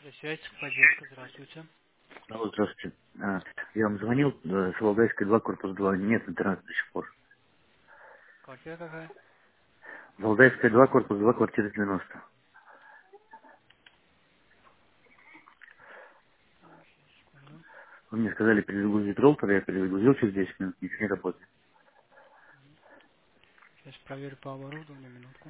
Связь, поддержка, здравствуйте. Алло, здравствуйте. Я вам звонил с Валдайской 2, корпус 2. Нет интернета до сих пор. Квартира какая? Валдайская 2, корпус 2, квартира 90. Секунду. Вы мне сказали перезагрузить роутер, я перезагрузил через 10 минут, ничего не работает. Сейчас проверю по оборудованию, минутку.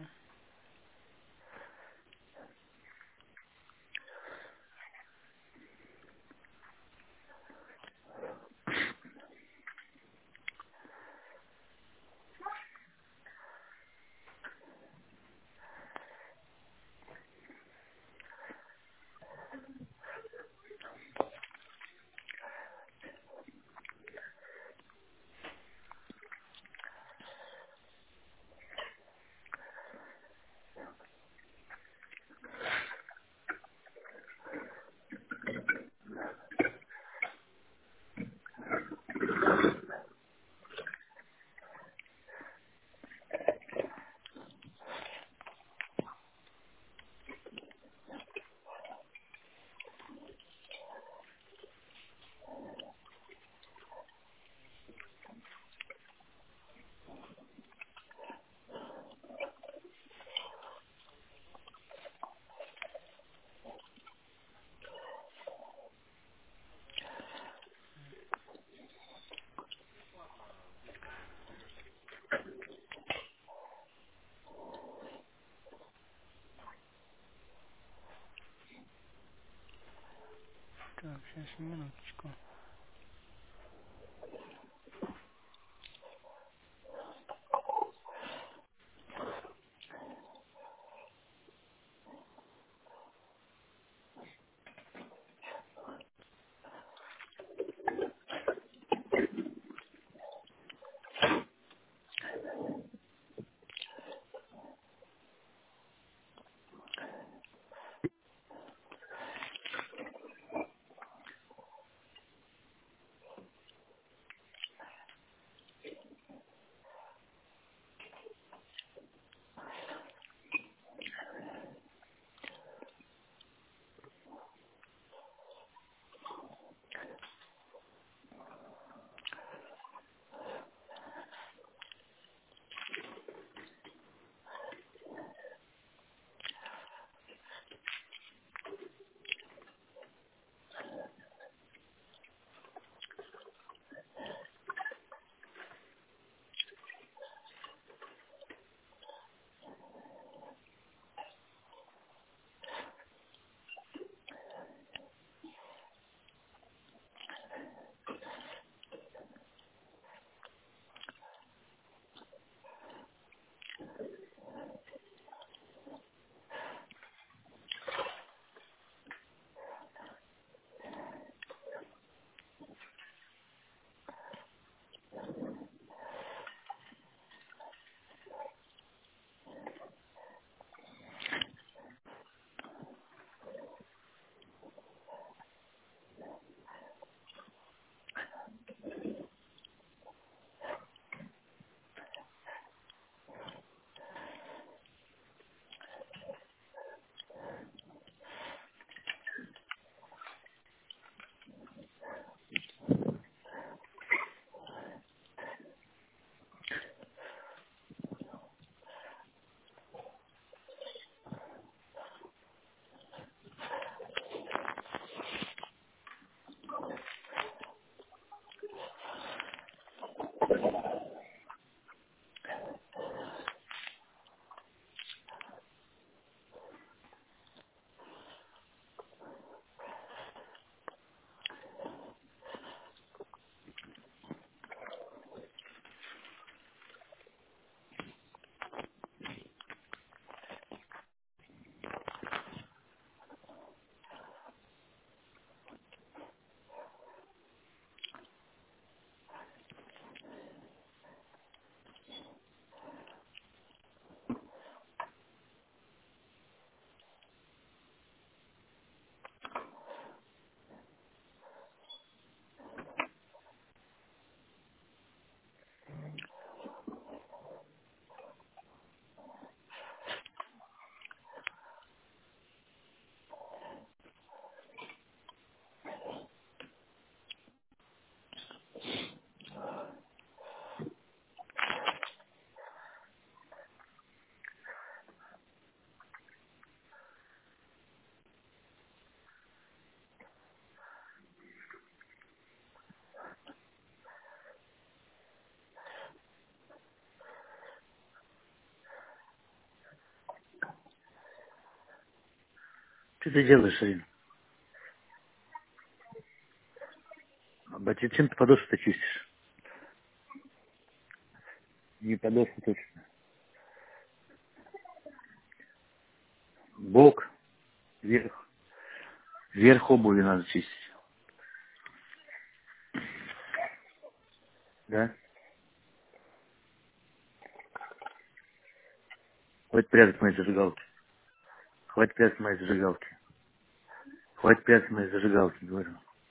Так, сейчас, минуточку. Что ты делаешь, Арина? Чем ты подошву-то чистишь? Не подошву точно. Бок, вверх. Вверх обуви надо чистить. Да? Хватит прятать мои зажигалки. Хватит прятать мои зажигалки. Хватит прятать мои зажигалки, говорю.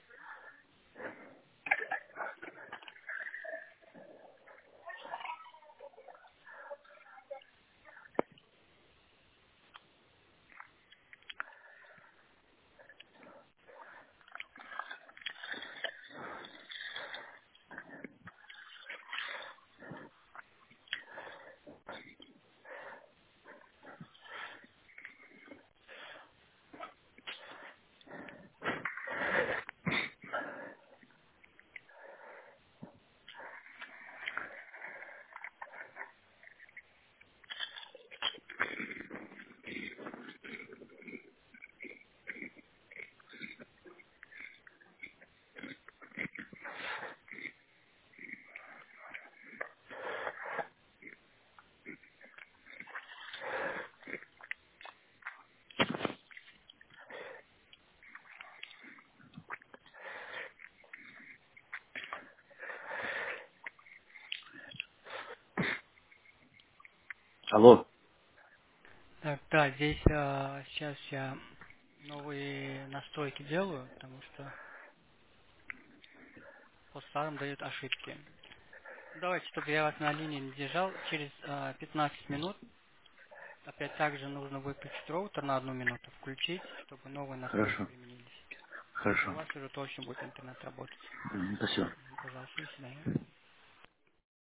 Алло. Так, да, здесь сейчас я новые настройки делаю, потому что по старым дают ошибки. Давайте, чтобы я вас на линии не держал, через 15 минут опять также нужно выключить роутер на 1 минуту, включить, чтобы новые настройки Хорошо. применились. И у Хорошо. вас уже точно будет интернет работать. Спасибо. Пожалуйста, до свидания.